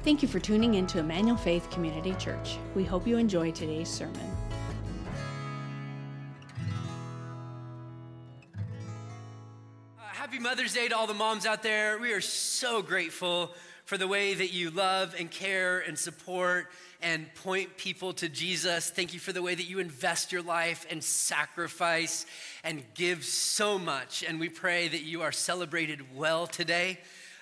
Thank you for tuning in to Emmanuel Faith Community Church. We hope you enjoy today's sermon. Happy Mother's Day to all the moms out there. We are so grateful for the way that you love and care and support and point people to Jesus. Thank you for the way that you invest your life and sacrifice and give so much. And we pray that you are celebrated well today.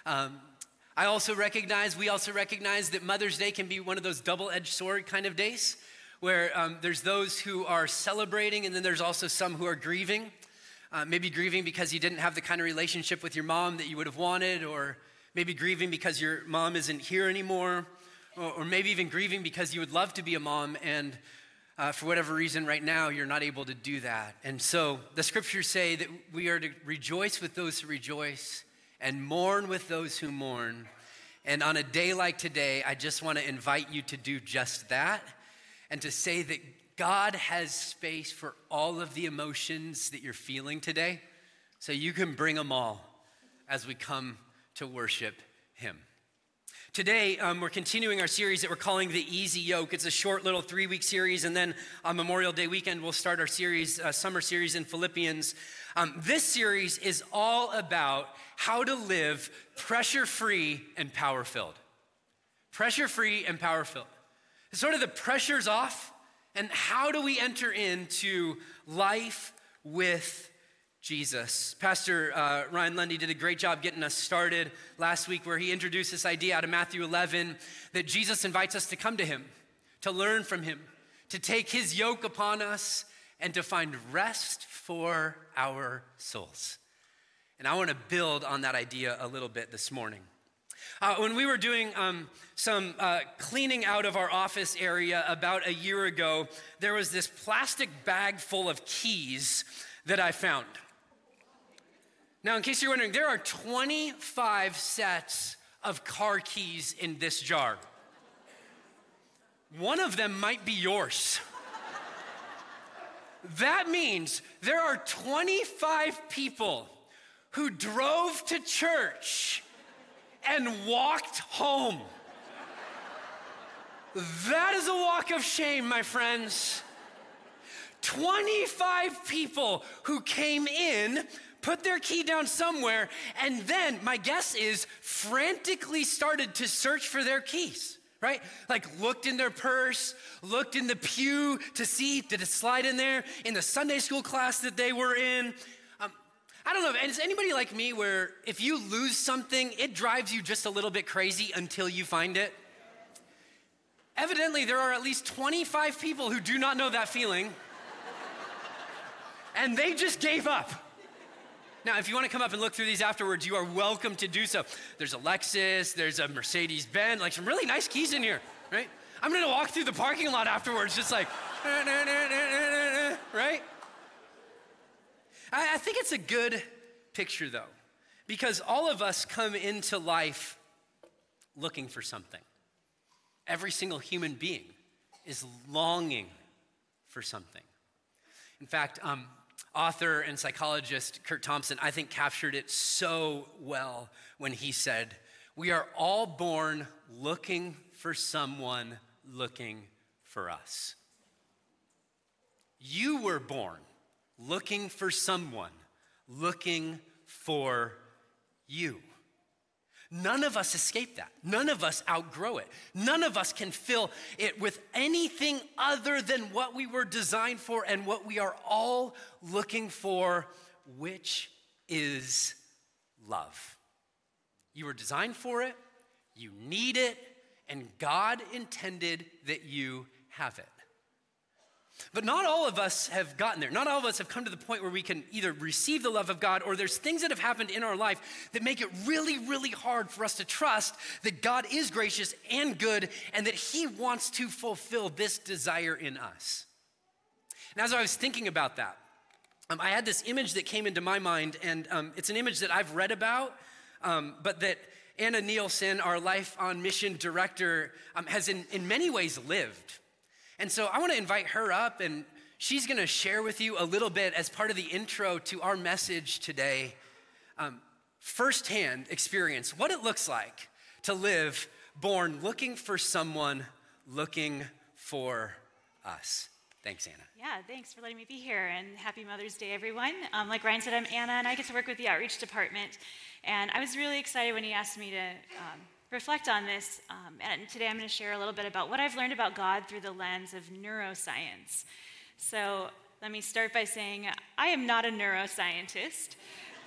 We also recognize that Mother's Day can be one of those double-edged sword kind of days where there's those who are celebrating and then there's also some who are grieving. Maybe grieving because you didn't have the kind of relationship with your mom that you would have wanted, or maybe grieving because your mom isn't here anymore, or maybe even grieving because you would love to be a mom and for whatever reason right now you're not able to do that. And so the scriptures say that we are to rejoice with those who rejoice and mourn with those who mourn. And on a day like today, I just want to invite you to do just that and to say that God has space for all of the emotions that you're feeling today, so you can bring them all as we come to worship Him. Today, we're continuing our series that we're calling The Easy Yoke. It's a short little 3-week series, and then on Memorial Day weekend, we'll start our series, summer series in Philippians. This series is all about how to live pressure-free and power-filled. Pressure-free and power-filled. Sort of the pressure's off, and how do we enter into life with Jesus? Pastor Ryan Lundy did a great job getting us started last week where he introduced this idea out of Matthew 11 that Jesus invites us to come to Him, to learn from Him, to take His yoke upon us, and to find rest for our souls. And I want to build on that idea a little bit this morning. When we were doing some cleaning out of our office area about a year ago, there was this plastic bag full of keys that I found. Now, in case you're wondering, there are 25 sets of car keys in this jar. One of them might be yours. That means there are 25 people who drove to church and walked home. That is a walk of shame, my friends. 25 people who came in, put their key down somewhere, and then, my guess is, frantically started to search for their keys, right? Like looked in their purse, looked in the pew to see, did it slide in there, in the Sunday school class that they were in. I don't know, and is anybody like me where if you lose something, it drives you just a little bit crazy until you find it? Evidently, there are at least 25 people who do not know that feeling, and they just gave up. Now, if you want to come up and look through these afterwards, you are welcome to do so. There's a Lexus, there's a Mercedes-Benz, like some really nice keys in here, right? I'm gonna walk through the parking lot afterwards, just like, right? I think it's a good picture, though, because all of us come into life looking for something. Every single human being is longing for something. In fact, author and psychologist Curt Thompson, I think, captured it so well when he said, "We are all born looking for someone looking for us." You were born looking for someone, looking for you. None of us escape that. None of us outgrow it. None of us can fill it with anything other than what we were designed for and what we are all looking for, which is love. You were designed for it, you need it, and God intended that you have it. But not all of us have gotten there. Not all of us have come to the point where we can either receive the love of God, or there's things that have happened in our life that make it really, really hard for us to trust that God is gracious and good and that He wants to fulfill this desire in us. And as I was thinking about that, I had this image that came into my mind, and it's an image that I've read about, but that Anna Nielsen, our Life on Mission director, has in many ways lived. And so I want to invite her up, and she's going to share with you a little bit as part of the intro to our message today, firsthand experience, what it looks like to live born looking for someone looking for us. Thanks, Anna. Yeah, thanks for letting me be here, and happy Mother's Day, everyone. Like Ryan said, I'm Anna, and I get to work with the Outreach Department. And I was really excited when he asked me to reflect on this. And today I'm going to share a little bit about what I've learned about God through the lens of neuroscience. So let me start by saying I am not a neuroscientist.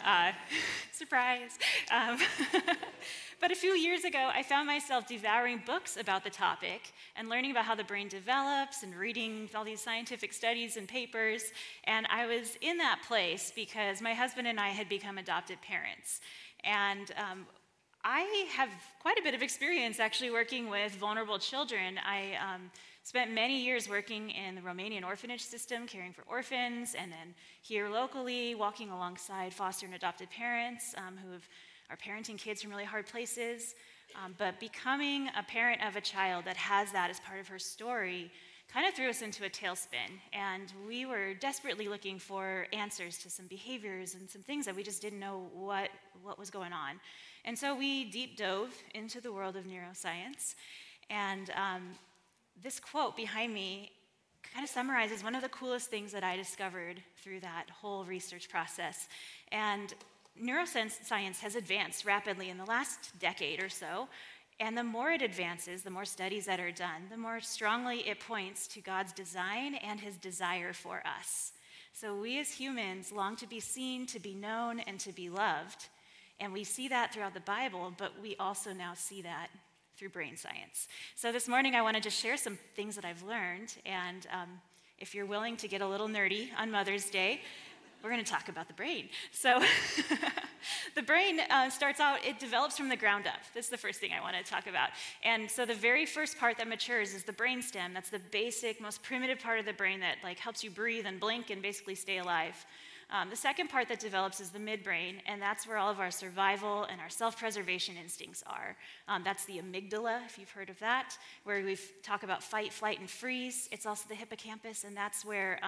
Surprise. But a few years ago, I found myself devouring books about the topic and learning about how the brain develops and reading all these scientific studies and papers. And I was in that place because my husband and I had become adopted parents. And I have quite a bit of experience actually working with vulnerable children. I spent many years working in the Romanian orphanage system, caring for orphans, and then here locally, walking alongside foster and adopted parents who are parenting kids from really hard places. But becoming a parent of a child that has that as part of her story kind of threw us into a tailspin. And we were desperately looking for answers to some behaviors and some things that we just didn't know what was going on. And so we deep dove into the world of neuroscience. And this quote behind me kind of summarizes one of the coolest things that I discovered through that whole research process. And neuroscience has advanced rapidly in the last decade or so, and the more it advances, the more studies that are done, the more strongly it points to God's design and his desire for us. So we as humans long to be seen, to be known, and to be loved, and we see that throughout the Bible, but we also now see that through brain science. So this morning I want to just share some things that I've learned, and if you're willing to get a little nerdy on Mother's Day, we're going to talk about the brain. So the brain starts out, it develops from the ground up. This is the first thing I want to talk about. And so the very first part that matures is the brainstem. That's the basic, most primitive part of the brain that helps you breathe and blink and basically stay alive. The second part that develops is the midbrain, and that's where all of our survival and our self-preservation instincts are. That's the amygdala, if you've heard of that, where we talk about fight, flight, and freeze. It's also the hippocampus, and that's where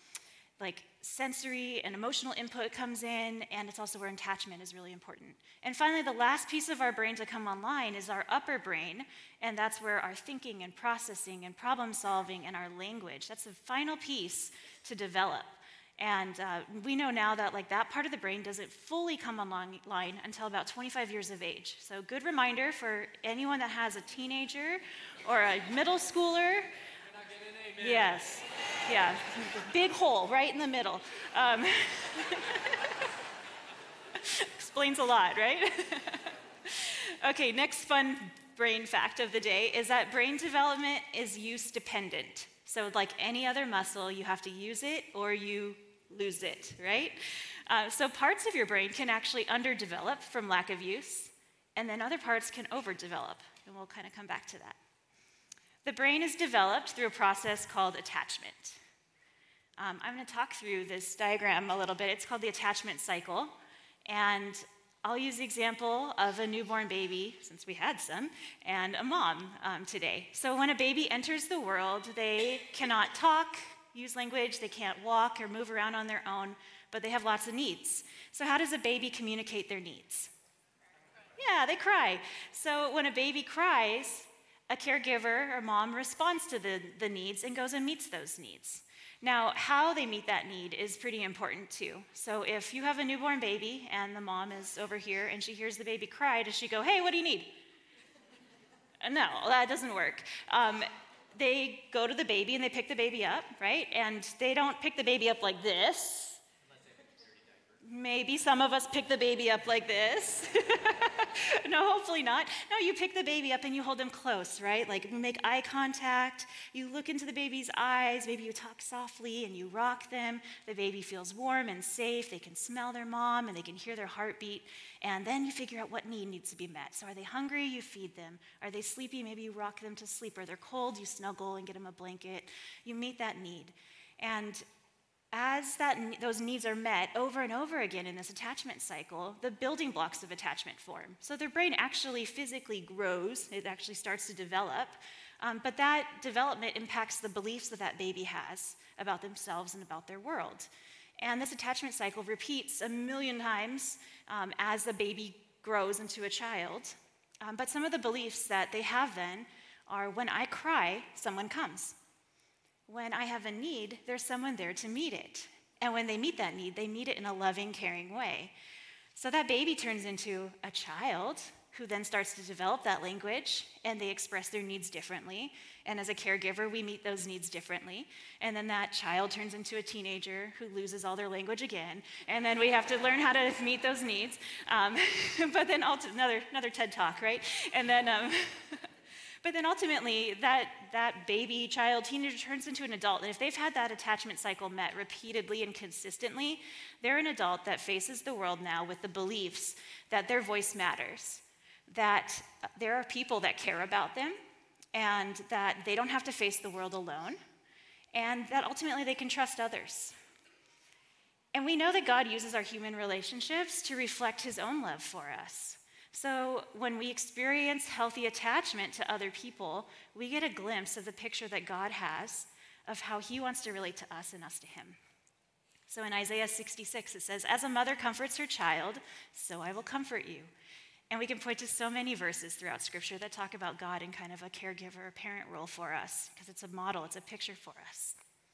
sensory and emotional input comes in, and it's also where attachment is really important. And finally, the last piece of our brain to come online is our upper brain, and that's where our thinking and processing and problem solving and our language, that's the final piece to develop. And we know now that that part of the brain doesn't fully come online until about 25 years of age. So good reminder for anyone that has a teenager or a middle schooler. Yes, yeah, big hole right in the middle. Explains a lot, right? Okay, next fun brain fact of the day is that brain development is use dependent. So like any other muscle, you have to use it or you lose it, right? So parts of your brain can actually underdevelop from lack of use, and then other parts can overdevelop, and we'll kind of come back to that. The brain is developed through a process called attachment. I'm going to talk through this diagram a little bit. It's called the attachment cycle, and I'll use the example of a newborn baby, since we had some, and a mom today. So when a baby enters the world, they cannot talk, use language, they can't walk or move around on their own, but they have lots of needs. So how does a baby communicate their needs? Yeah, they cry. So when a baby cries, a caregiver or mom responds to the needs and goes and meets those needs. Now, how they meet that need is pretty important too. So if you have a newborn baby and the mom is over here and she hears the baby cry, does she go, "Hey, what do you need?" No, that doesn't work. They go to the baby and they pick the baby up, right? And they don't pick the baby up like this. Maybe some of us pick the baby up like this. No, hopefully not. No, you pick the baby up and you hold them close, right? You make eye contact, you look into the baby's eyes, maybe you talk softly and you rock them. The baby feels warm and safe. They can smell their mom and they can hear their heartbeat. And then you figure out what need needs to be met. So are they hungry? You feed them. Are they sleepy? Maybe you rock them to sleep. Are they cold? You snuggle and get them a blanket. You meet that need. And as those needs are met over and over again in this attachment cycle, the building blocks of attachment form. So their brain actually physically grows, it actually starts to develop, but that development impacts the beliefs that baby has about themselves and about their world. And this attachment cycle repeats 1,000,000 times as the baby grows into a child. But some of the beliefs that they have then are when I cry, someone comes. When I have a need, there's someone there to meet it. And when they meet that need, they meet it in a loving, caring way. So that baby turns into a child who then starts to develop that language, and they express their needs differently. And as a caregiver, we meet those needs differently. And then that child turns into a teenager who loses all their language again. And then we have to learn how to meet those needs. But then another TED Talk, right? And then, but then ultimately, that baby, child, teenager turns into an adult. And if they've had that attachment cycle met repeatedly and consistently, they're an adult that faces the world now with the beliefs that their voice matters, that there are people that care about them, and that they don't have to face the world alone, and that ultimately they can trust others. And we know that God uses our human relationships to reflect his own love for us. So when we experience healthy attachment to other people, we get a glimpse of the picture that God has of how he wants to relate to us and us to him. So in Isaiah 66, it says, "As a mother comforts her child, so I will comfort you." And we can point to so many verses throughout Scripture that talk about God in kind of a caregiver or parent role for us, because it's a model, it's a picture for us.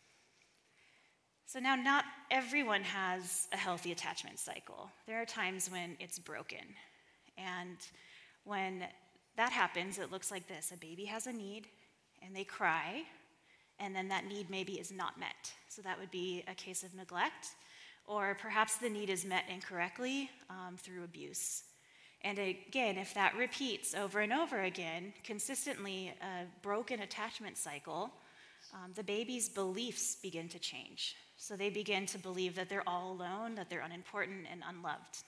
So now, not everyone has a healthy attachment cycle. There are times when it's broken. And when that happens, it looks like this. A baby has a need, and they cry, and then that need maybe is not met. So that would be a case of neglect, or perhaps the need is met incorrectly through abuse. And again, if that repeats over and over again, consistently a broken attachment cycle, the baby's beliefs begin to change. So they begin to believe that they're all alone, that they're unimportant and unloved.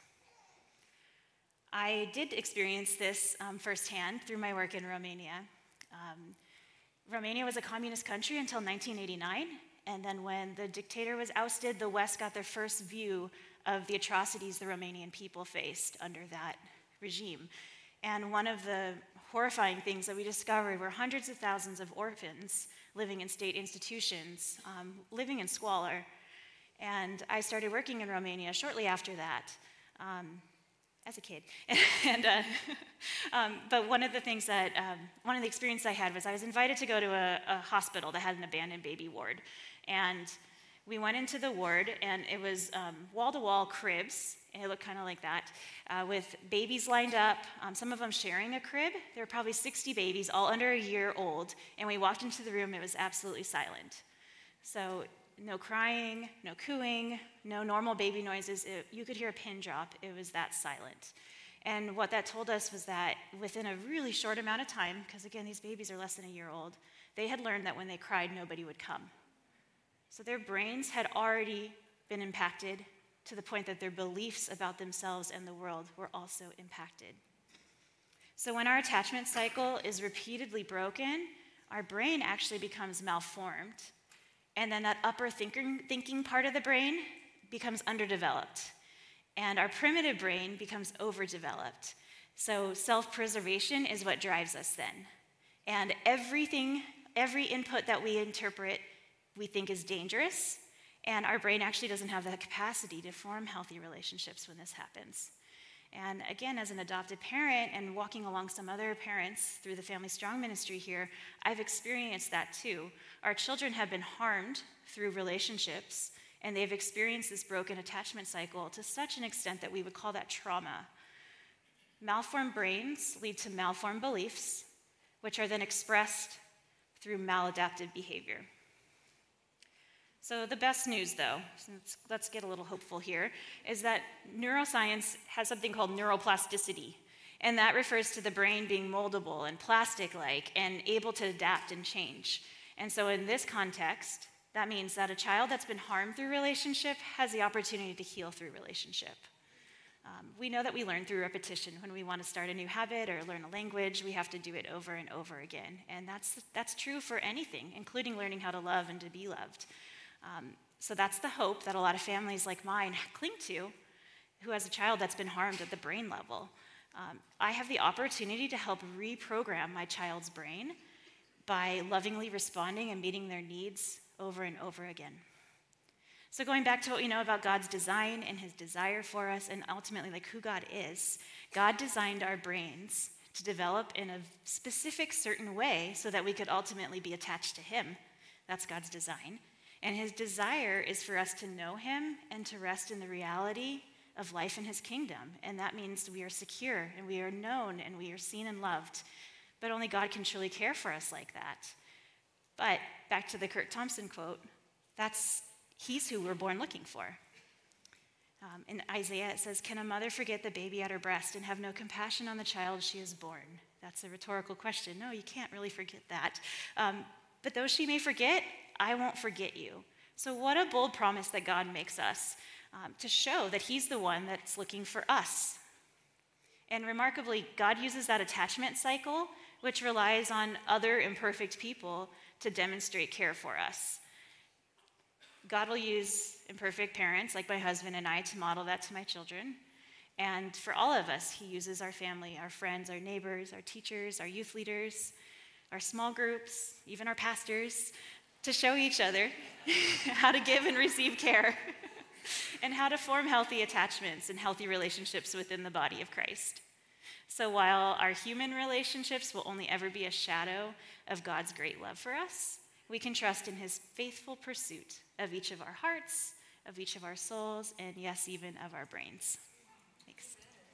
I did experience this firsthand through my work in Romania. Romania was a communist country until 1989, and then when the dictator was ousted, the West got their first view of the atrocities the Romanian people faced under that regime. And one of the horrifying things that we discovered were hundreds of thousands of orphans living in state institutions, living in squalor. And I started working in Romania shortly after that, as a kid. But one of the things that, one of the experiences I had was I was invited to go to a hospital that had an abandoned baby ward. And we went into the ward, and it was wall-to-wall cribs. It looked kind of like that, with babies lined up, some of them sharing a crib. There were probably 60 babies, all under a year old, and we walked into the room, it was absolutely silent. So no crying, no cooing, no normal baby noises. You could hear a pin drop. It was that silent. And what that told us was that within a really short amount of time, because again, these babies are less than a year old, they had learned that when they cried, nobody would come. So their brains had already been impacted to the point that their beliefs about themselves and the world were also impacted. So when our attachment cycle is repeatedly broken, our brain actually becomes malformed. And then that upper thinking part of the brain becomes underdeveloped. And our primitive brain becomes overdeveloped. So self-preservation is what drives us then. And every input that we interpret, we think is dangerous. And our brain actually doesn't have the capacity to form healthy relationships when this happens. And again, as an adopted parent and walking along some other parents through the Family Strong ministry here, I've experienced that too. Our children have been harmed through relationships, and they've experienced this broken attachment cycle to such an extent that we would call that trauma. Malformed brains lead to malformed beliefs, which are then expressed through maladaptive behavior. So the best news, though, let's get a little hopeful here, is that neuroscience has something called neuroplasticity, and that refers to the brain being moldable and plastic-like and able to adapt and change. And so in this context, that means that a child that's been harmed through relationship has the opportunity to heal through relationship. We know that we learn through repetition. When we want to start a new habit or learn a language, we have to do it over and over again. And that's true for anything, including learning how to love and to be loved. So that's the hope that a lot of families like mine cling to, who has a child that's been harmed at the brain level. I have the opportunity to help reprogram my child's brain by lovingly responding and meeting their needs over and over again. So going back to what we know about God's design and his desire for us, and ultimately like who God is, God designed our brains to develop in a specific certain way so that we could ultimately be attached to him. That's God's design. And his desire is for us to know him and to rest in the reality of life in his kingdom. And that means we are secure and we are known and we are seen and loved. But only God can truly care for us like that. But back to the Kurt Thompson quote, he's who we're born looking for. In Isaiah, it says, "Can a mother forget the baby at her breast and have no compassion on the child she has born?" That's a rhetorical question. No, you can't really forget that. But though she may forget, I won't forget you. So what a bold promise that God makes us to show that he's the one that's looking for us. And remarkably, God uses that attachment cycle, which relies on other imperfect people to demonstrate care for us. God will use imperfect parents like my husband and I to model that to my children. And for all of us, he uses our family, our friends, our neighbors, our teachers, our youth leaders, our small groups, even our pastors, to show each other how to give and receive care and how to form healthy attachments and healthy relationships within the body of Christ. So while our human relationships will only ever be a shadow of God's great love for us, we can trust in his faithful pursuit of each of our hearts, of each of our souls, and yes, even of our brains. Thanks.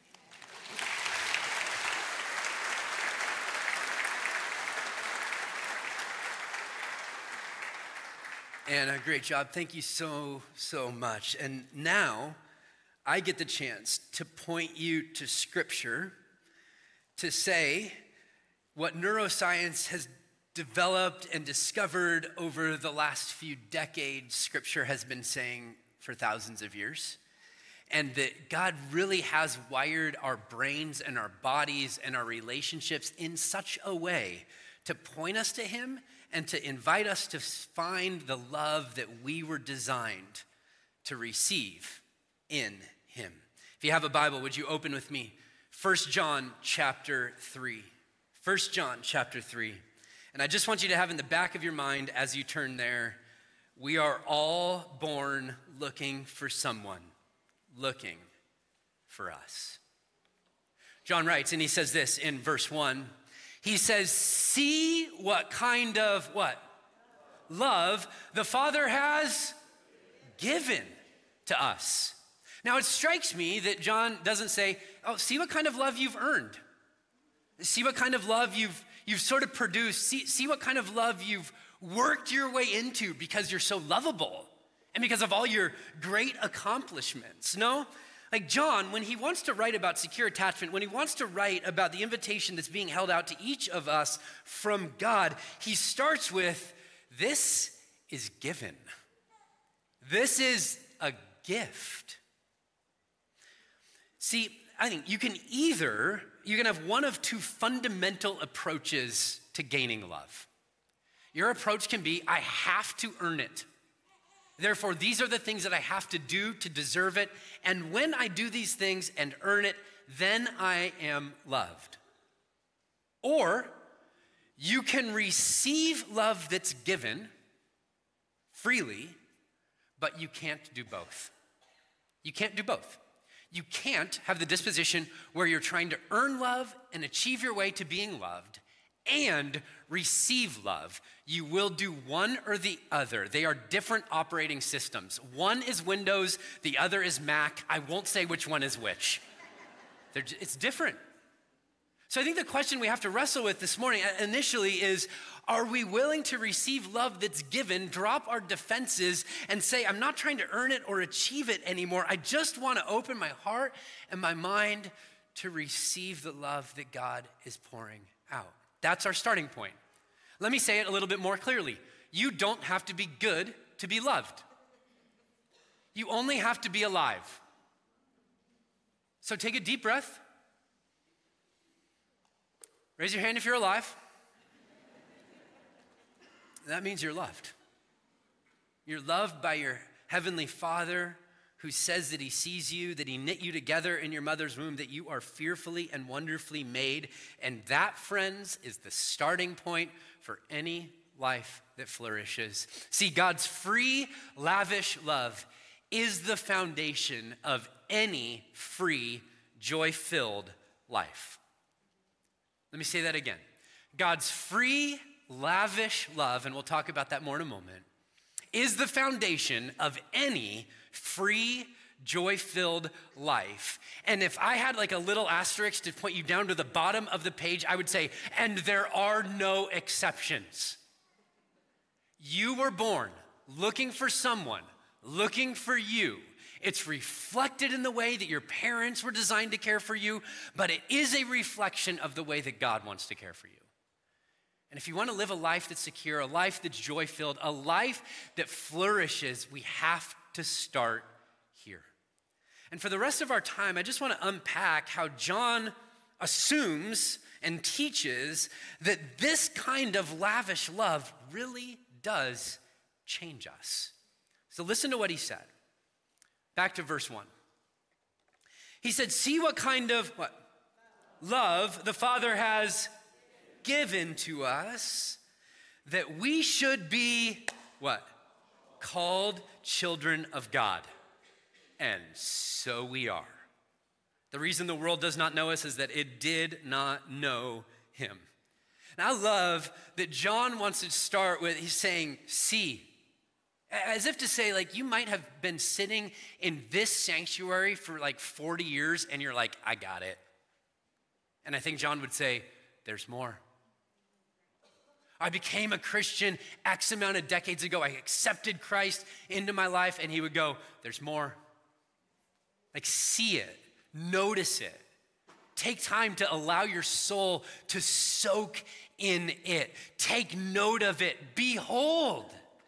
Anna, great job. Thank you so much. And now I get the chance to point you to Scripture to say what neuroscience has developed and discovered over the last few decades, Scripture has been saying for thousands of years. And that God really has wired our brains and our bodies and our relationships in such a way to point us to him and to invite us to find the love that we were designed to receive in him. If you have a Bible, would you open with me? 1 John chapter 3. 1 John chapter 3. And I just want you to have in the back of your mind as you turn there, we are all born looking for someone, looking for us. John writes, and he says this in verse 1. He says, "See what kind of," what? "Love the Father has given to us." Now it strikes me that John doesn't say, "Oh, see what kind of love you've earned. See what kind of love you've sort of produced. See what kind of love you've worked your way into because you're so lovable and because of all your great accomplishments." No, like John, when he wants to write about secure attachment, when he wants to write about the invitation that's being held out to each of us from God, he starts with, this is given. This is a gift. See, I think you can have one of two fundamental approaches to gaining love. Your approach can be, I have to earn it. Therefore, these are the things that I have to do to deserve it. And when I do these things and earn it, then I am loved. Or you can receive love that's given freely, but you can't do both. You can't do both. You can't have the disposition where you're trying to earn love and achieve your way to being loved and receive love. You will do one or the other. They are different operating systems. One is Windows, the other is Mac. I won't say which one is which. It's different. So I think the question we have to wrestle with this morning initially is, are we willing to receive love that's given, drop our defenses, and say, I'm not trying to earn it or achieve it anymore. I just want to open my heart and my mind to receive the love that God is pouring out. That's our starting point. Let me say it a little bit more clearly. You don't have to be good to be loved. You only have to be alive. So take a deep breath. Raise your hand if you're alive. That means you're loved. You're loved by your heavenly Father who says that he sees you, that he knit you together in your mother's womb, that you are fearfully and wonderfully made. And that, friends, is the starting point for any life that flourishes. See, God's free, lavish love is the foundation of any free, joy-filled life. Let me say that again. God's free, lavish love, and we'll talk about that more in a moment, is the foundation of any free, joy-filled life. And if I had like a little asterisk to point you down to the bottom of the page, I would say, and there are no exceptions. You were born looking for someone, looking for you. It's reflected in the way that your parents were designed to care for you, but it is a reflection of the way that God wants to care for you. And if you want to live a life that's secure, a life that's joy-filled, a life that flourishes, we have to start here. And for the rest of our time, I just want to unpack how John assumes and teaches that this kind of lavish love really does change us. So listen to what he said. Back to verse 1. He said, see what kind of love the Father has given to us, that we should be called children of God. And so we are. The reason the world does not know us is that it did not know him. And I love that John wants to start with, he's saying, see, as if to say, like, you might have been sitting in this sanctuary for like 40 years and you're like, I got it. And I think John would say, there's more. I became a Christian X amount of decades ago. I accepted Christ into my life, and he would go, there's more. Like, see it, notice it. Take time to allow your soul to soak in it. Take note of it. Behold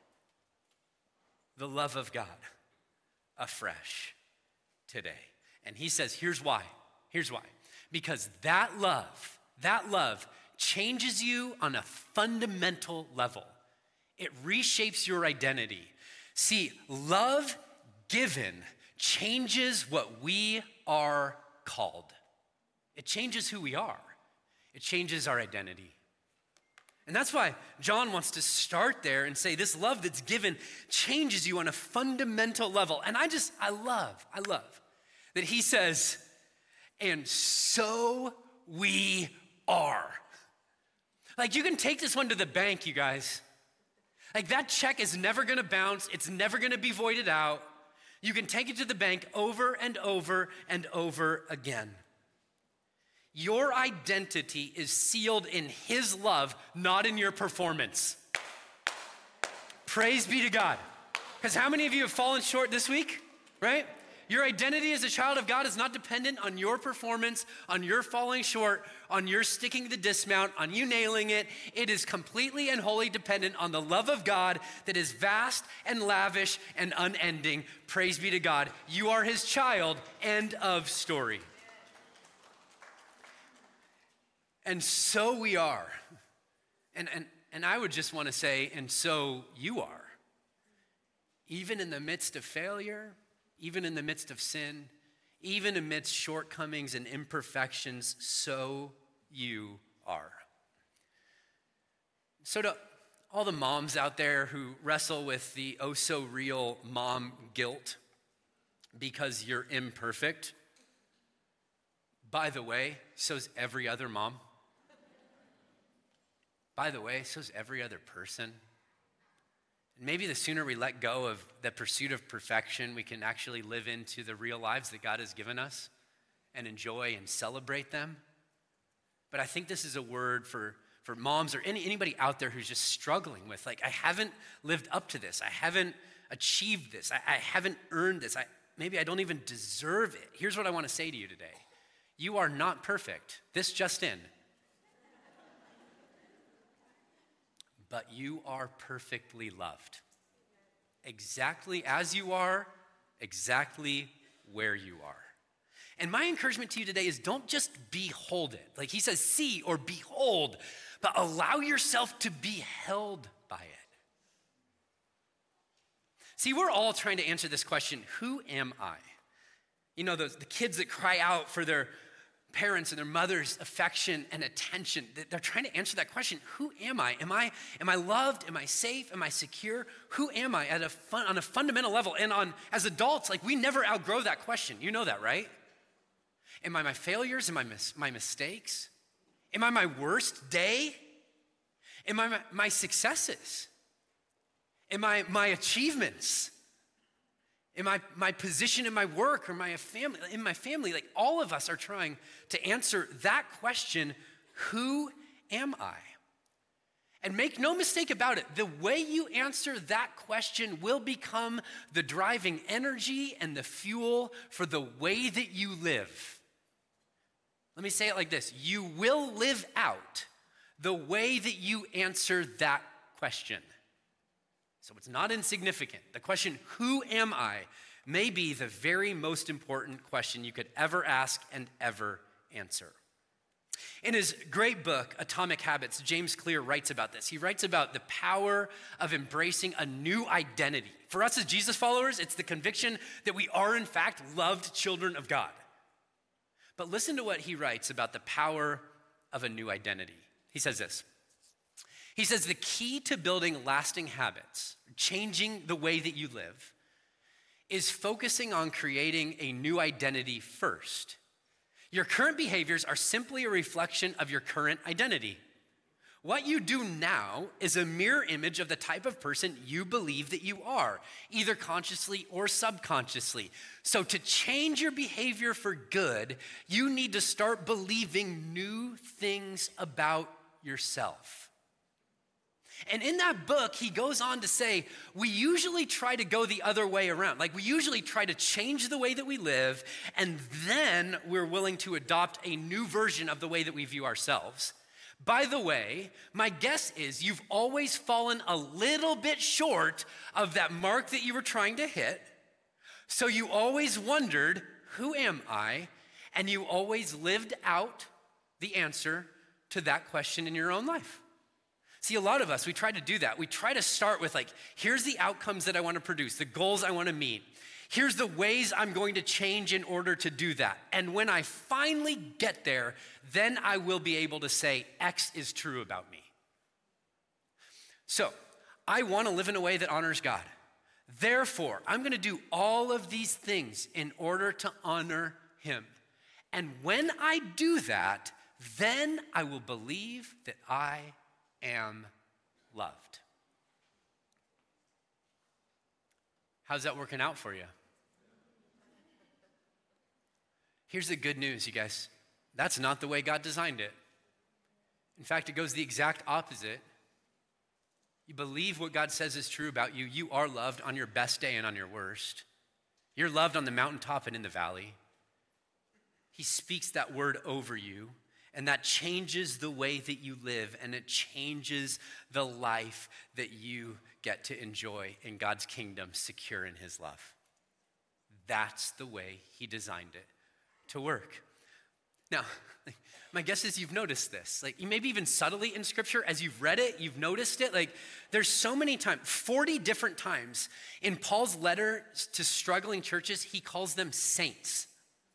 the love of God afresh today. And he says, here's why. Here's why. Because that love changes you on a fundamental level. It reshapes your identity. See, love given changes what we are called. It changes who we are. It changes our identity. And that's why John wants to start there and say this love that's given changes you on a fundamental level. And I love that he says, and so we are. Like, you can take this one to the bank, you guys. Like, that check is never gonna bounce. It's never gonna be voided out. You can take it to the bank over and over and over again. Your identity is sealed in his love, not in your performance. Praise be to God. Because how many of you have fallen short this week, right? Your identity as a child of God is not dependent on your performance, on your falling short, on your sticking the dismount, on you nailing it. It is completely and wholly dependent on the love of God that is vast and lavish and unending. Praise be to God. You are his child. End of story. And so we are. And I would just want to say, and so you are. Even in the midst of failure, even in the midst of sin, even amidst shortcomings and imperfections, so you are. So to all the moms out there who wrestle with the oh so real mom guilt because you're imperfect, by the way, so's every other mom. By the way, so's every other person. And maybe the sooner we let go of the pursuit of perfection, we can actually live into the real lives that God has given us and enjoy and celebrate them. But I think this is a word for moms or anybody out there who's just struggling with, like, I haven't lived up to this. I haven't achieved this. I haven't earned this. Maybe I don't even deserve it. Here's what I want to say to you today. You are not perfect. This just in. But you are perfectly loved. Exactly as you are, exactly where you are. And my encouragement to you today is don't just behold it. Like he says, see or behold, but allow yourself to be held by it. See, we're all trying to answer this question, who am I? You know, the kids that cry out for their parents and their mother's affection and attention. They're trying to answer that question. Who am I? Am I loved? Am I safe? Am I secure? Who am I on a fundamental level? And as adults, like, we never outgrow that question. You know that, right? Am I my failures? Am I my mistakes? Am I my worst day? Am I my successes? Am I my achievements? Am I my position in my work or in my family? Like all of us are trying to answer that question, who am I? And make no mistake about it, the way you answer that question will become the driving energy and the fuel for the way that you live. Let me say it like this. You will live out the way that you answer that question. So it's not insignificant. The question, who am I, may be the very most important question you could ever ask and ever answer. In his great book, Atomic Habits, James Clear writes about this. He writes about the power of embracing a new identity. For us as Jesus followers, it's the conviction that we are, in fact, loved children of God. But listen to what he writes about the power of a new identity. He says this. He says, the key to building lasting habits, changing the way that you live, is focusing on creating a new identity first. Your current behaviors are simply a reflection of your current identity. What you do now is a mirror image of the type of person you believe that you are, either consciously or subconsciously. So to change your behavior for good, you need to start believing new things about yourself. And in that book, he goes on to say, we usually try to go the other way around. Like we usually try to change the way that we live, and then we're willing to adopt a new version of the way that we view ourselves. By the way, my guess is you've always fallen a little bit short of that mark that you were trying to hit. So you always wondered, who am I? And you always lived out the answer to that question in your own life. See, a lot of us, we try to do that. We try to start with like, here's the outcomes that I want to produce, the goals I want to meet. Here's the ways I'm going to change in order to do that. And when I finally get there, then I will be able to say X is true about me. So I want to live in a way that honors God. Therefore, I'm going to do all of these things in order to honor him. And when I do that, then I will believe that I am loved. How's that working out for you? Here's the good news, you guys. That's not the way God designed it. In fact, it goes the exact opposite. You believe what God says is true about you. You are loved on your best day and on your worst. You're loved on the mountaintop and in the valley. He speaks that word over you. And that changes the way that you live, and it changes the life that you get to enjoy in God's kingdom, secure in his love. That's the way he designed it to work. Now, my guess is you've noticed this. Like, maybe even subtly in scripture, as you've read it, you've noticed it. Like, there's so many times, 40 different times in Paul's letter to struggling churches, he calls them saints.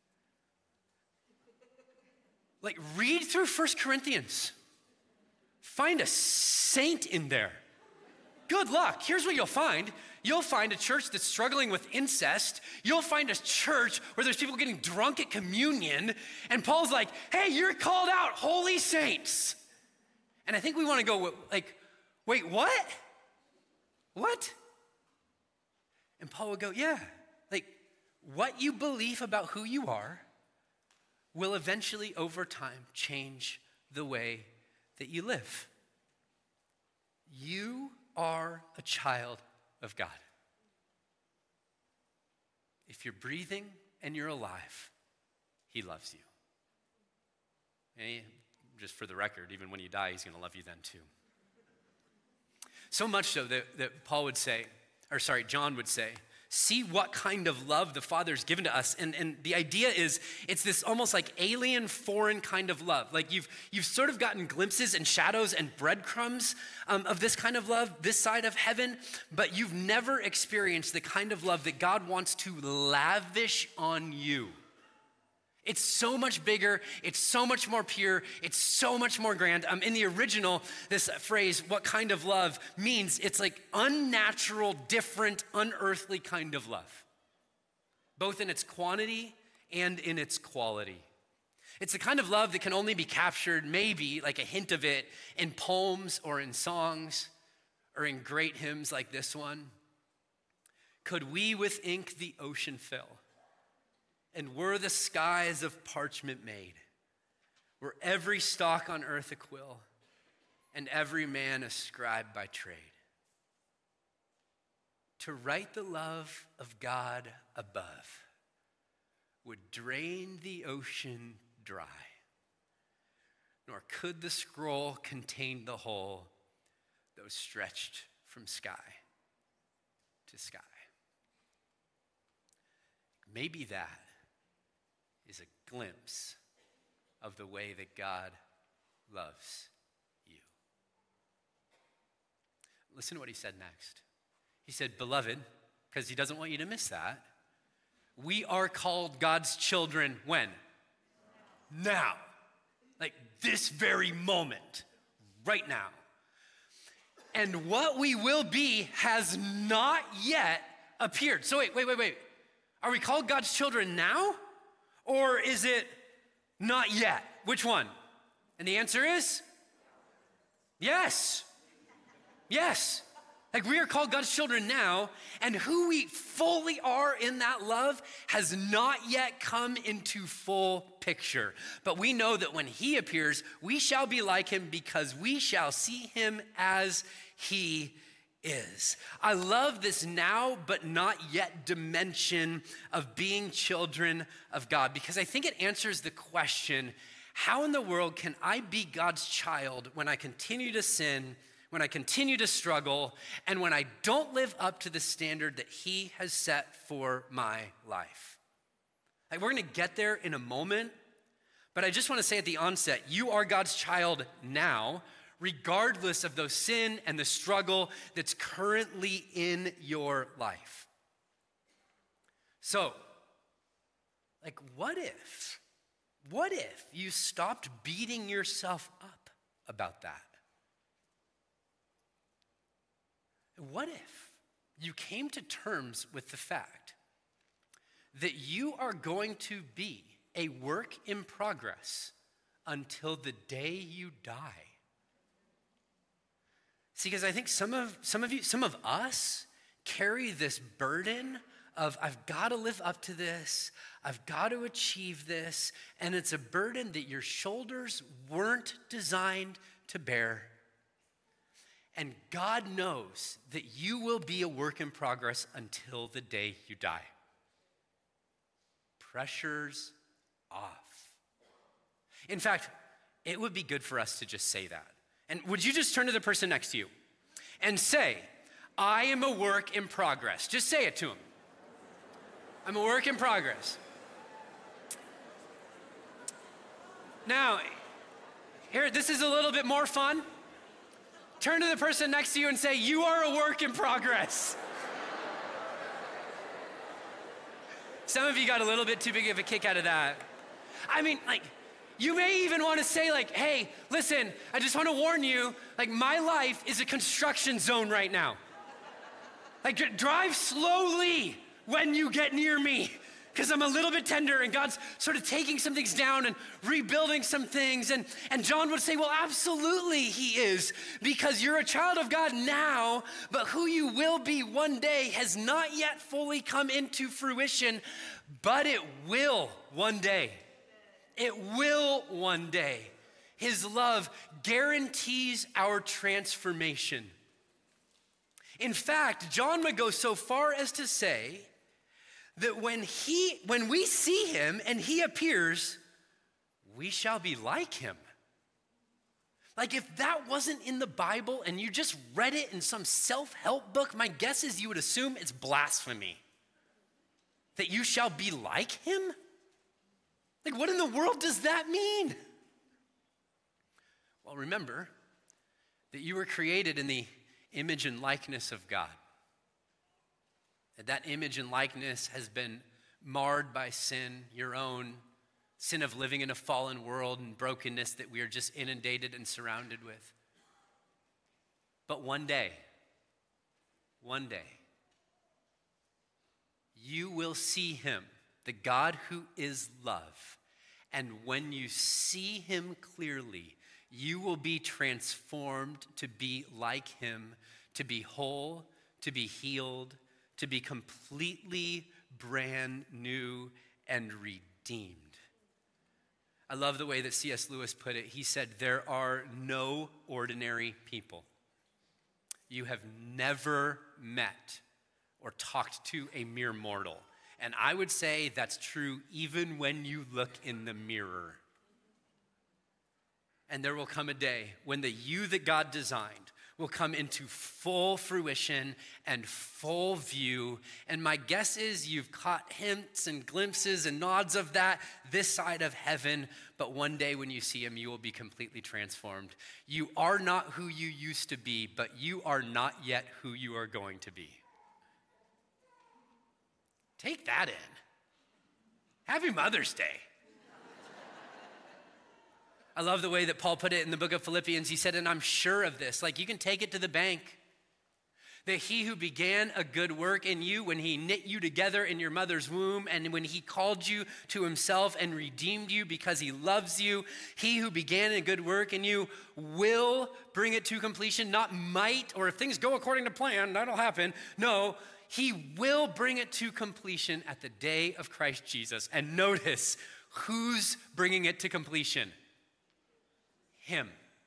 Like, read through 1 Corinthians. Find a saint in there. Good luck. Here's what you'll find. You'll find a church that's struggling with incest. You'll find a church where there's people getting drunk at communion. And Paul's like, hey, you're called out, holy saints. And I think we want to go like, wait, what? What? And Paul would go, yeah, like what you believe about who you are will eventually, over time, change the way that you live. You are a child of God. If you're breathing and you're alive, he loves you. And just for the record, even when you die, he's going to love you then too. So much so that John would say, see what kind of love the Father's given to us. And the idea is, it's this almost like alien, foreign kind of love. Like you've sort of gotten glimpses and shadows and breadcrumbs of this kind of love, this side of heaven, but you've never experienced the kind of love that God wants to lavish on you. It's so much bigger, it's so much more pure, it's so much more grand. In the original, this phrase, what kind of love, means it's like unnatural, different, unearthly kind of love, both in its quantity and in its quality. It's the kind of love that can only be captured, maybe like a hint of it, in poems or in songs or in great hymns like this one. Could we with ink the ocean fill, and were the skies of parchment made, were every stalk on earth a quill, and every man a scribe by trade, to write the love of God above would drain the ocean dry, nor could the scroll contain the whole, though stretched from sky to sky. Maybe that is a glimpse of the way that God loves you. Listen to what he said next. He said, beloved, because he doesn't want you to miss that, we are called God's children when? Now. Like this very moment, right now. And what we will be has not yet appeared. So wait. Are we called God's children now? Or is it not yet? Which one? And the answer is yes. Yes. Like we are called God's children now, and who we fully are in that love has not yet come into full picture. But we know that when he appears, we shall be like him because we shall see him as he is. I love this now but not yet dimension of being children of God, because I think it answers the question, how in the world can I be God's child when I continue to sin, when I continue to struggle, and when I don't live up to the standard that he has set for my life? Like, we're gonna get there in a moment, but I just wanna say at the onset, you are God's child now, regardless of the sin and the struggle that's currently in your life. So, like, what if you stopped beating yourself up about that? What if you came to terms with the fact that you are going to be a work in progress until the day you die? See, because I think some of us carry this burden of, I've got to live up to this, I've got to achieve this, and it's a burden that your shoulders weren't designed to bear. And God knows that you will be a work in progress until the day you die. Pressure's off. In fact, it would be good for us to just say that. And would you just turn to the person next to you and say, I am a work in progress. Just say it to him. I'm a work in progress. Now, here, this is a little bit more fun. Turn to the person next to you and say, you are a work in progress. Some of you got a little bit too big of a kick out of that. I mean, like, you may even want to say like, hey, listen, I just want to warn you, like my life is a construction zone right now. Like drive slowly when you get near me, because I'm a little bit tender and God's sort of taking some things down and rebuilding some things. And John would say, well, absolutely he is, because you're a child of God now, but who you will be one day has not yet fully come into fruition, but it will one day. It will one day. His love guarantees our transformation. In fact, John would go so far as to say that when we see him and he appears, we shall be like him. Like if that wasn't in the Bible and you just read it in some self-help book, my guess is you would assume it's blasphemy. That you shall be like him? Like what in the world does that mean? Well, remember that you were created in the image and likeness of God. That image and likeness has been marred by sin, your own sin of living in a fallen world and brokenness that we are just inundated and surrounded with. But one day, you will see him, the God who is love, And when you see him clearly, you will be transformed to be like him, to be whole, to be healed, to be completely brand new and redeemed. I love the way that C.S. Lewis put it. He said, there are no ordinary people. You have never met or talked to a mere mortal. And I would say that's true even when you look in the mirror. And there will come a day when the you that God designed will come into full fruition and full view. And my guess is you've caught hints and glimpses and nods of that this side of heaven. But one day when you see him, you will be completely transformed. You are not who you used to be, but you are not yet who you are going to be. Take that in. Happy Mother's Day. I love the way that Paul put it in the book of Philippians. He said, and I'm sure of this, like you can take it to the bank, that he who began a good work in you when he knit you together in your mother's womb and when he called you to himself and redeemed you because he loves you, he who began a good work in you will bring it to completion, not might, or if things go according to plan, that'll happen. No, he will bring it to completion at the day of Christ Jesus. And notice, who's bringing it to completion? Him.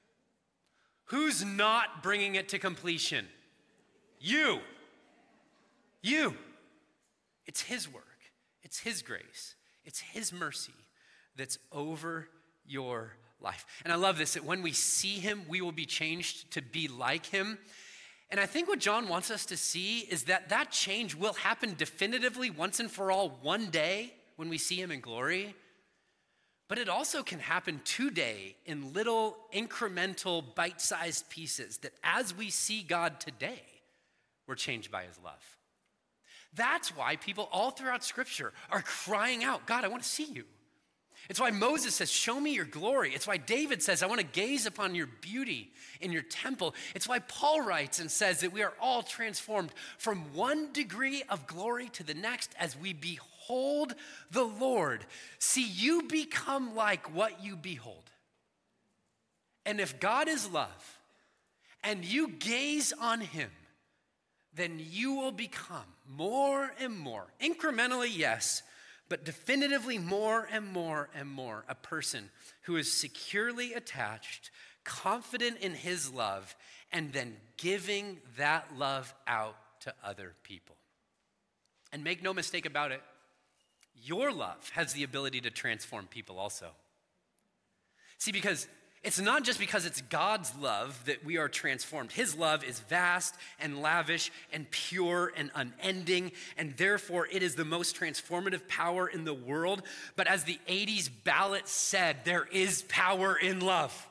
Who's not bringing it to completion? You. You. It's his work. It's his grace. It's his mercy that's over your life. And I love this, that when we see him, we will be changed to be like him. And I think what John wants us to see is that that change will happen definitively once and for all one day when we see him in glory. But it also can happen today in little incremental bite-sized pieces that as we see God today, we're changed by his love. That's why people all throughout Scripture are crying out, God, I want to see you. It's why Moses says, show me your glory. It's why David says, I want to gaze upon your beauty in your temple. It's why Paul writes and says that we are all transformed from one degree of glory to the next as we behold the Lord. See, you become like what you behold. And if God is love and you gaze on him, then you will become more and more, incrementally, yes, but definitively more and more and more a person who is securely attached, confident in his love, and then giving that love out to other people. And make no mistake about it, your love has the ability to transform people also. See, because it's not just because it's God's love that we are transformed. His love is vast and lavish and pure and unending, and therefore it is the most transformative power in the world. But as the 80s ballot said, there is power in love.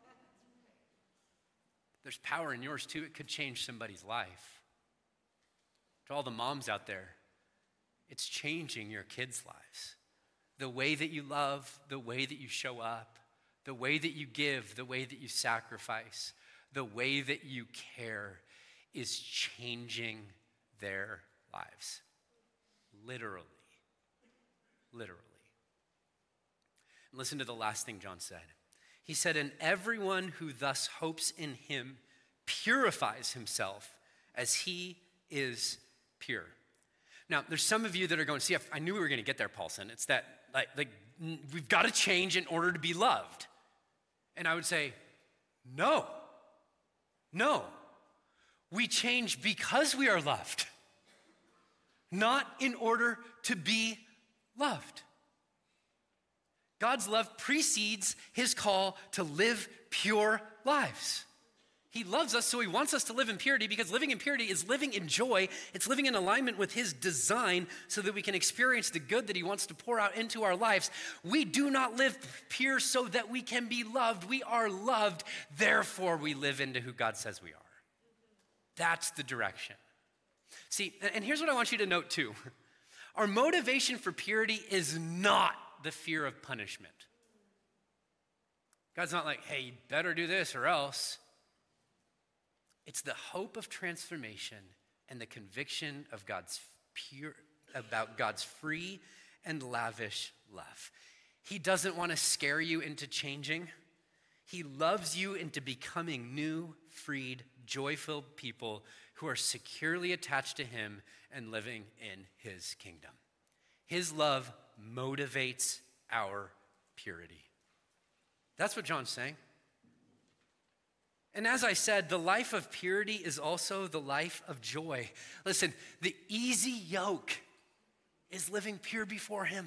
There's power in yours too. It could change somebody's life. To all the moms out there, it's changing your kids' lives. The way that you love, the way that you show up, the way that you give, the way that you sacrifice, the way that you care is changing their lives. Literally. Literally. And listen to the last thing John said. He said, and everyone who thus hopes in him purifies himself as he is pure. Now, there's some of you that are going, see, I knew we were going to get there, Paulson. It's that, like we've got to change in order to be loved. And I would say, no. We change because we are loved, not in order to be loved. God's love precedes his call to live pure lives. He loves us, so he wants us to live in purity, because living in purity is living in joy. It's living in alignment with his design so that we can experience the good that he wants to pour out into our lives. We do not live pure so that we can be loved. We are loved, therefore we live into who God says we are. That's the direction. See, and here's what I want you to note too. Our motivation for purity is not the fear of punishment. God's not like, hey, you better do this or else. It's the hope of transformation and the conviction of about God's free and lavish love. He doesn't want to scare you into changing. He loves you into becoming new, freed, joy-filled people who are securely attached to him and living in his kingdom. His love motivates our purity. That's what John's saying. And as I said, the life of purity is also the life of joy. Listen, the easy yoke is living pure before him.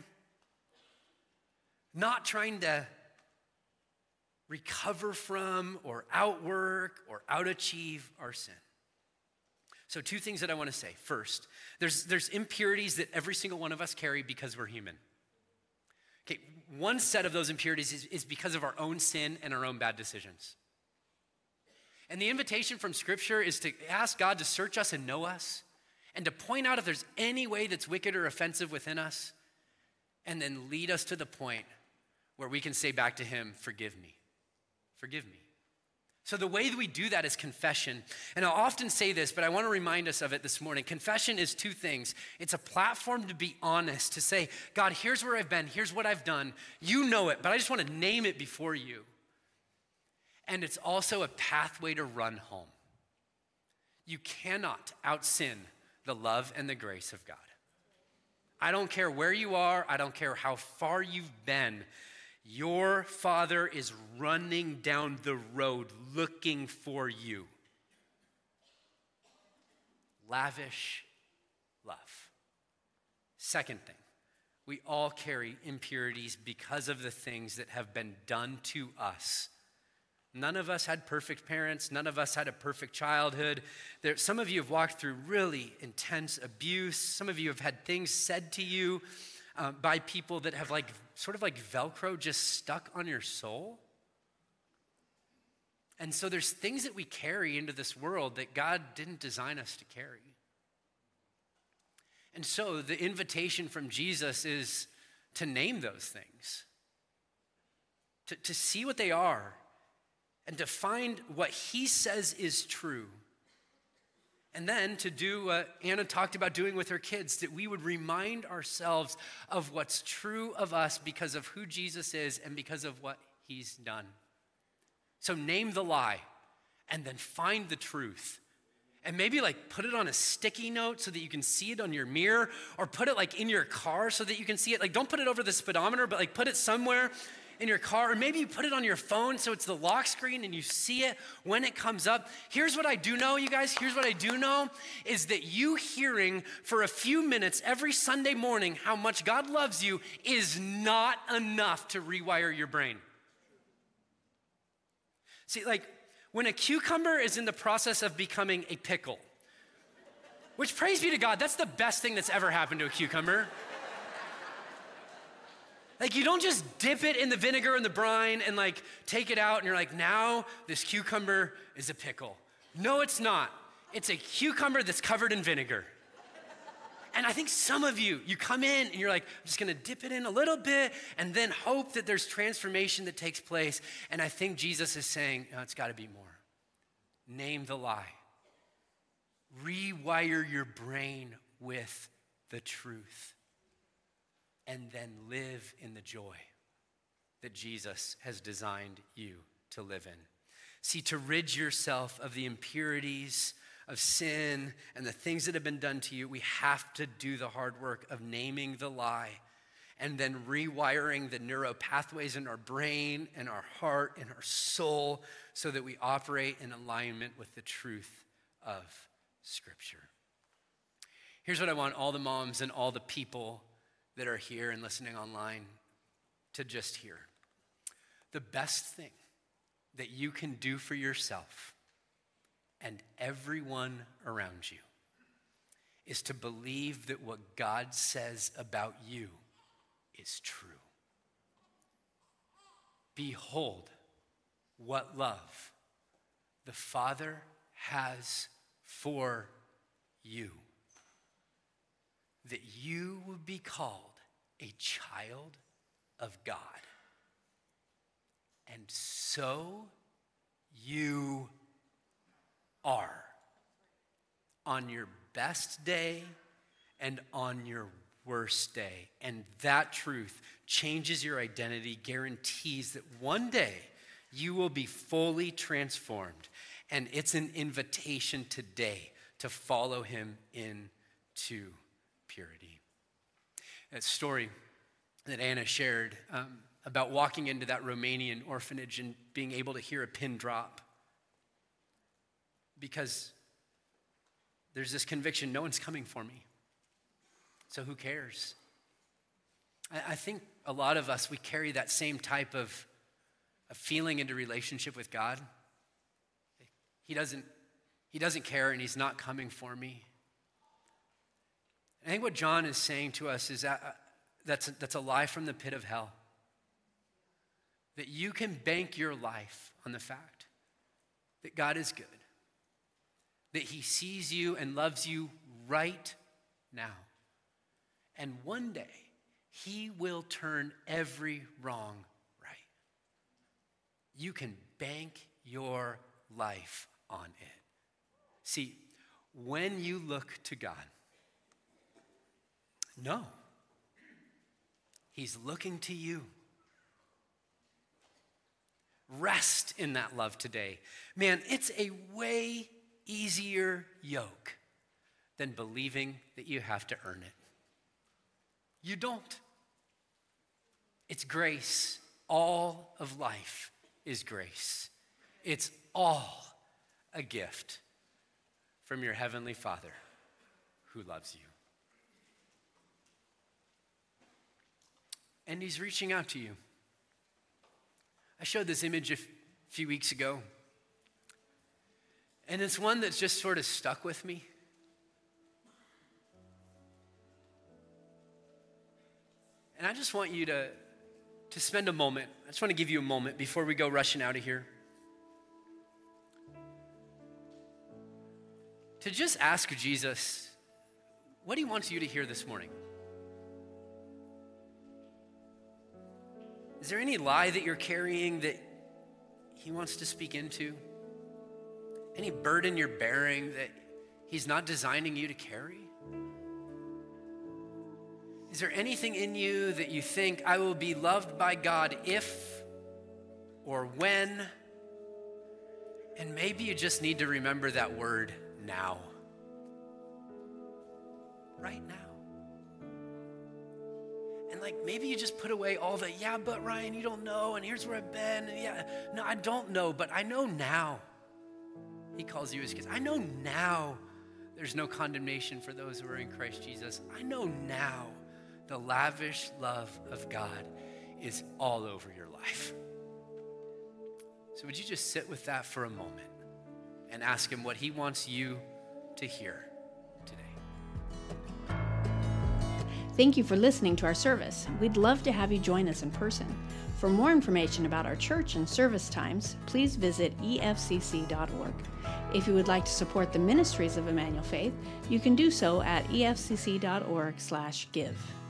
Not trying to recover from or outwork or outachieve our sin. So 2 things that I want to say. First, there's impurities that every single one of us carry because we're human. Okay, one set of those impurities is because of our own sin and our own bad decisions. And the invitation from Scripture is to ask God to search us and know us, and to point out if there's any way that's wicked or offensive within us, and then lead us to the point where we can say back to him, forgive me. Forgive me. So the way that we do that is confession. And I'll often say this, but I want to remind us of it this morning. Confession is 2 things. It's a platform to be honest, to say, God, here's where I've been, here's what I've done. You know it, but I just want to name it before you. And it's also a pathway to run home. You cannot out-sin the love and the grace of God. I don't care where you are. I don't care how far you've been. Your Father is running down the road looking for you. Lavish love. Second thing, we all carry impurities because of the things that have been done to us. None of us had perfect parents. None of us had a perfect childhood. Some of you have walked through really intense abuse. Some of you have had things said to you by people that have sort of like Velcro just stuck on your soul. And so there's things that we carry into this world that God didn't design us to carry. And so the invitation from Jesus is to name those things, to see what they are, and to find what he says is true. And then to do what Anna talked about doing with her kids, that we would remind ourselves of what's true of us because of who Jesus is and because of what he's done. So name the lie and then find the truth. And maybe put it on a sticky note so that you can see it on your mirror, or put it in your car so that you can see it. Don't put it over the speedometer, but put it somewhere in your car, or maybe you put it on your phone so it's the lock screen and you see it when it comes up. Here's what I do know, you guys. Here's what I do know is that you hearing for a few minutes every Sunday morning how much God loves you is not enough to rewire your brain. See, when a cucumber is in the process of becoming a pickle, which praise be to God, that's the best thing that's ever happened to a cucumber. You don't just dip it in the vinegar and the brine and take it out and you're now this cucumber is a pickle. No, it's not. It's a cucumber that's covered in vinegar. And I think some of you come in and you're I'm just gonna dip it in a little bit and then hope that there's transformation that takes place. And I think Jesus is saying, no, it's gotta be more. Name the lie. Rewire your brain with the truth. And then live in the joy that Jesus has designed you to live in. See, to rid yourself of the impurities of sin and the things that have been done to you, we have to do the hard work of naming the lie and then rewiring the neural pathways in our brain and our heart and our soul so that we operate in alignment with the truth of Scripture. Here's what I want all the moms and all the people that are here and listening online to just hear. The best thing that you can do for yourself and everyone around you is to believe that what God says about you is true. Behold, what love the Father has for you, that you will be called a child of God. And so you are. On your best day and on your worst day. And that truth changes your identity, guarantees that one day you will be fully transformed. And it's an invitation today to follow him into purity. That story that Anna shared about walking into that Romanian orphanage and being able to hear a pin drop. Because there's this conviction, no one's coming for me. So who cares? I think a lot of us, we carry that same type of feeling into relationship with God. He doesn't care and he's not coming for me. I think what John is saying to us is that's a lie from the pit of hell. That you can bank your life on the fact that God is good. That he sees you and loves you right now. And one day, he will turn every wrong right. You can bank your life on it. See, when you look to God, no, he's looking to you. Rest in that love today. Man, it's a way easier yoke than believing that you have to earn it. You don't. It's grace. All of life is grace. It's all a gift from your heavenly Father who loves you. And he's reaching out to you. I showed this image a few weeks ago, and it's one that's just sort of stuck with me. And I just want you to spend a moment. I just want to give you a moment before we go rushing out of here. To just ask Jesus what he wants you to hear this morning. Is there any lie that you're carrying that he wants to speak into? Any burden you're bearing that he's not designing you to carry? Is there anything in you that you think, I will be loved by God if or when? And maybe you just need to remember that word now. Right now. And maybe you just put away all the, yeah, but Ryan, you don't know, and here's where I've been, and yeah, no, I don't know, but I know now. He calls you his kids. I know now there's no condemnation for those who are in Christ Jesus. I know now the lavish love of God is all over your life. So would you just sit with that for a moment and ask him what he wants you to hear today? Thank you for listening to our service. We'd love to have you join us in person. For more information about our church and service times, please visit efcc.org. If you would like to support the ministries of Emmanuel Faith, you can do so at efcc.org/give.